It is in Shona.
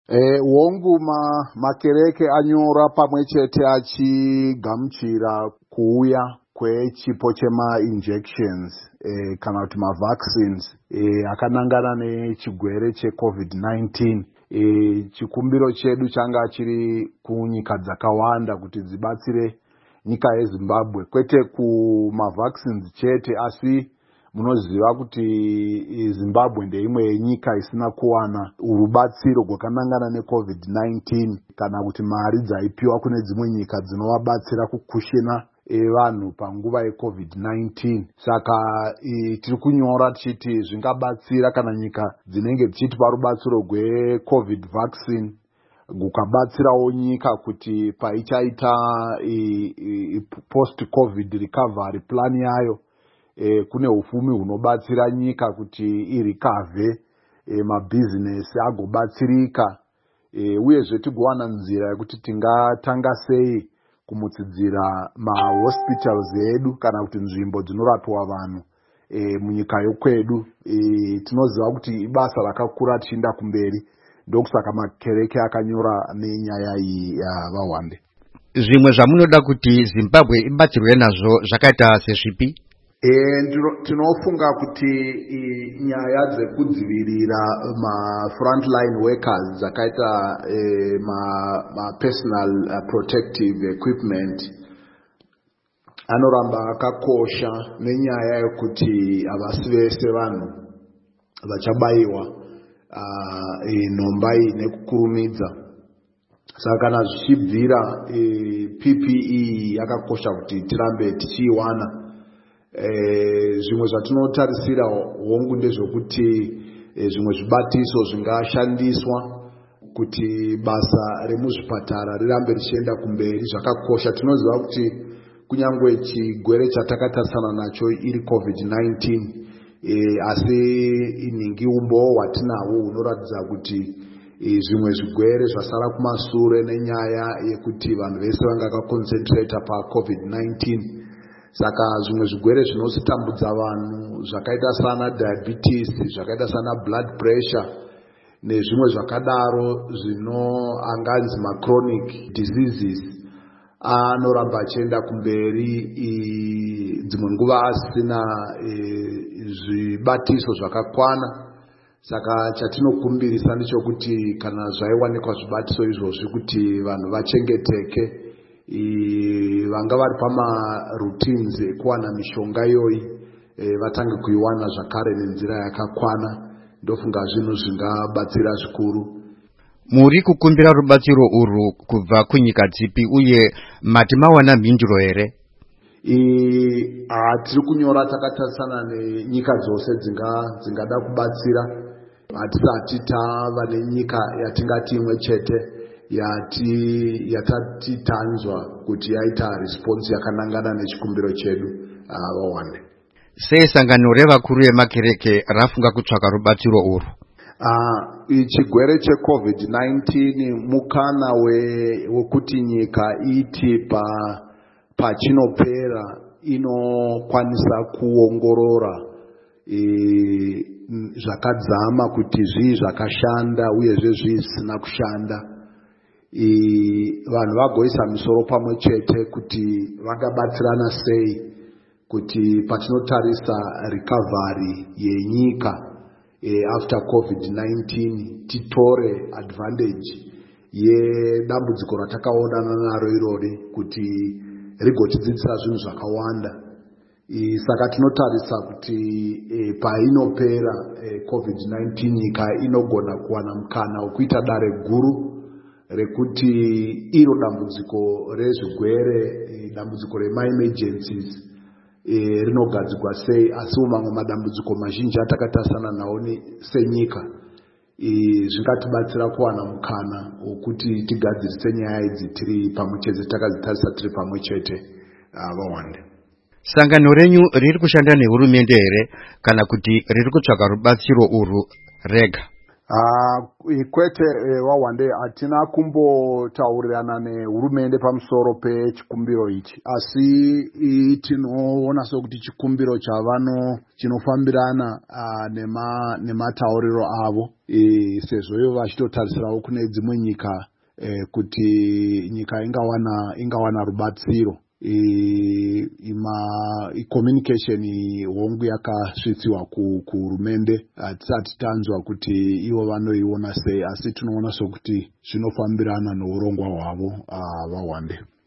Hongu makereke anyora pamwe chete achigamuchira kuuya kwechipo chema-injections kana kuti ma-vaccines akanangana nechigwere che-COVID-19. Chikumbiro chedu changa chiri kunyika dzakawanda kuti dzibatsire nyika yeZimbabwe, kwete kuma-vaccines chete, asi munoziva kuti Zimbabwe ndeimwe yenyika isina kuwana rubatsiro rwakanangana neCovid-19 kana kuti mari dzaipiwa kune dzimwe nyika dzinovabatsira kukushina vanhu panguva yeCovid-19. Saka tiri kunyora tichiti zvingabatsira kana nyika dzinenge dzichitipa rubatsiro rweCovid vaccine gukabatsirawo nyika kuti paichaita post-Covid recovery plan yayo kune ufumi hunobatsira nyika kuti irikavhe mabhizinesi agobatsirika, uyezve tigowana nzira yekuti tingatanga sei kumutsidzira mahospitals edu kana kuti nzvimbo dzinorapiwa vanhu munyika yokwedu. Tinoziva kuti ibasa rakakura tichienda kumberi, ndokusaka makereke akanyora nenyaya iyi yavawande. Zvimwe zvamunoda kuti Zimbabwe ibatsirwe nazvo zvakaita sezvipi? Tinofunga kuti nyaya dzekudzivirira ma-frontline workers dzakaita ma-personal protective equipment anoramba akakosha, nenyaya yekuti havasi vese vanhu vachabayiwa nhomba iyi nekukurumidza. Saka kana zvichibvira PPE yakakosha kuti tirambe tichiiwana. Zvimwe zvatinotarisira hongu ndezvokuti zvimwe zvibatiso zvingashandiswa kuti basa remuzvipatara rirambe richienda kumberi zvakakosha. Tinoziva kuti kunyangwe chigwere chatakatarisana nacho iri COVID-19, asi ningiumbo hwatinahwo hunoratidza kuti zvimwe zvigwere zvasara kumashure nenyaya yekuti vanhu vese vangakaconcentrata paCovid-19. Saka zvimwe zvigwere zvinozotambudza vanhu zvakaita sana diabetes, zvakaita sana blood pressure nezvimwe zvakadaro anganzi machronic diseases anoramba achienda kumberi, dzimwe nguva asina zvibatiso zvakakwana. Saka chatinokumbirisa ndechekuti kana zvaiwanikwa zvibatiso izvozvi kuti vanhu vachengeteke, vanga vari pama-routines ekuwana mishonga iyoyi vatange kuiwana zvakare nenzira yakakwana. Ndofunga zvinhu zvingabatsira zvikuru. Muri kukumbira rubatsiro urwu kubva kunyika dzipi uye mati mawana mhinduro here? Tiri kunyora takatarisana nenyika dzose dzingada kubatsira. Hatisati tava nenyika yatingati imwe chete yatati tanzwa kuti yaita response yakanangana nechikumbiro chedu vawande. Sei sangano revakuru vemakereke rafunga kutsvaka rubatsiro urwu? Chigwere cheCovid-19 mukana wekuti nyika iti pachinopera inokwanisa kuongorora zvakadzama kuti zvii zvakashanda uyezve zvii zvisina kushanda. Vanhu vagoisa misoro pamwe chete kuti vangabatsirana sei kuti patinotarisa recovery yenyika after COVID-19 titore advantage yedambudziko ratakaonana naro irori kuti rigotidzidzisa zvinhu zvakawanda. Saka tinotarisa kuti painopera COVID-19 nyika inogona kuwana mukana wekuita dare guru rekuti iro dambudziko rezvigwere, dambudziko rema-emergencies rinogadzikwa sei, asi mamwe madambudziko mazhinji atakatarisana nawo senyika zvingatibatsira kuwana mukana wekuti tigadzirise nyaya idzi tiri pamwe chete, takadzitarisa tiri pamwe chete vawande. Sangano renyu riri kushanda nehurumende here kana kuti riri kutsvaka rubatsiro urwu rega? Kwete Wawande hatina kumbotaurirana nehurumende pamusoro pechikumbiro ichi, asi tinoona sokuti chikumbiro chavano chinofambirana nematauriro avo, sezvo ivo vachitotarisirawo kune dzimwe nyika kuti nyika ingawana rubatsiro. Communication hongu yakasvitsiwa kuhurumende, hatisati tanzwa kuti ivo vanoiona sei, asi tinoona sokuti zvinofambirana neurongwa hwavo Wawande.